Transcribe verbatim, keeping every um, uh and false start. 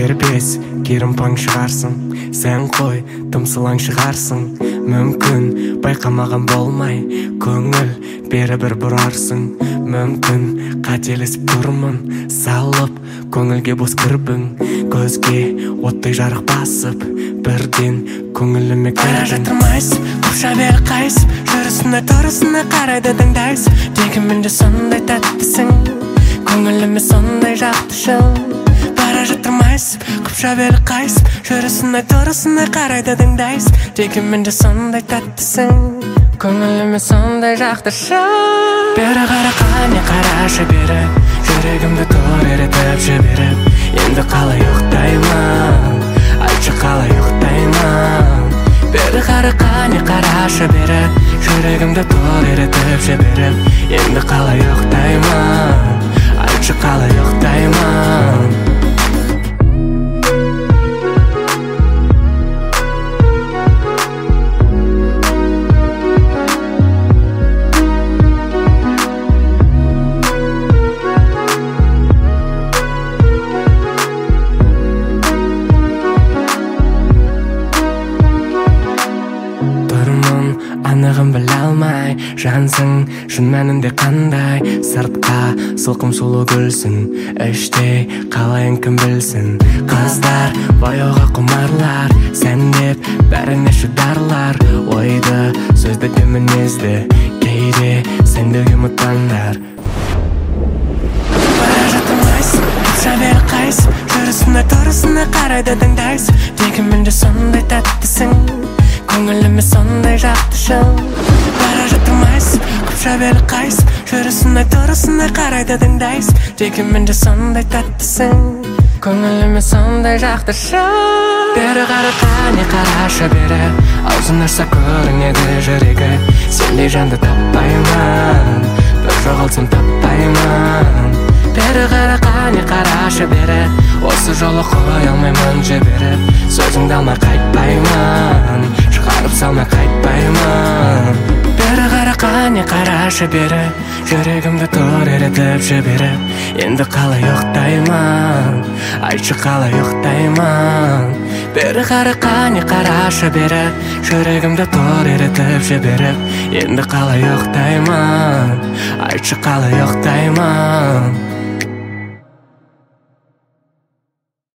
Дербес керім паң шығарсың, сән қой тымсылаң шығарсың. Мүмкін байқамаған болмай көңіл бері бір бұрарсың. Мүмкін қателесіп тұрмын, салып көңілге бос кірбің. Көзге оттай жарық басып, бірден көңіліме кірдің. Бара жатырмайсып, қупша бері қайсып, жүрісіне тұрысына қарайды тыңдайсып. Дегенмен де сондай тәттісің, көңіліме сондай жақтышың. Бара жатырмайсып, қупша бері қайсып, жүрісіне тұрысына қарайды тыңдайсып. Дегенмен де сондай тәттісің, көңіліме сондай жақтышың. Бері қара қане қарашы бері, жүрегімді тор еретіп жіберіп. Енді қалай ұйықтаймын, айтшы қалай ұйықтаймын. Бері қара қане қарашы бері, жүрегімді тор еретіп жіберіп. Енді қалай ұйықтаймын, айтшы қалай ұйықтаймын. Анығын біле алмай жансың, шын мәнінде қандай. Сыртқа сылқым сұлу гүлсің, іште қалайын кім білсін. Қыздар бояуға құмарлар, сән деп бәріне шыдарлар. Ойды сөзді де мінезді, кейде сендегі мұттандар. Бара жатырмайсың, қупша бері қайсып, жүрісіне тұрысына қарайды тыңдайсып. Дегенмен де сондай тәттісің, көңіліме сондай жақтышың. Бара жатырмайсың, қупша бері қайсып, жүрісіне тұрысына қарайды тыңдайсып. Дегенмен де сондай тәттісің, көңіліме сондай жақтышың. Бері қара қане қарашы бері, аузын ашса көрінеді жүрегі. Сендей жанды таппаймын, бір жоғалтсам таппаймын. Бері қара қане қарашы бері, осы жолы қоя алмаймын жіберіп. Сөзіңді алмай қайтпаймын, шығарып салмай қайтпаймын. Бері қара қане қарашы бері, жүрегімді тор еретіп жіберіп. Енді қалай ұйықтаймын, айтшы қалай ұйықтаймын. Бері қара қане қарашы бері, жүрегімді тор еретіп жіберіп. Енді қалай ұйықтаймын, айтшы қалай ұйықтаймын.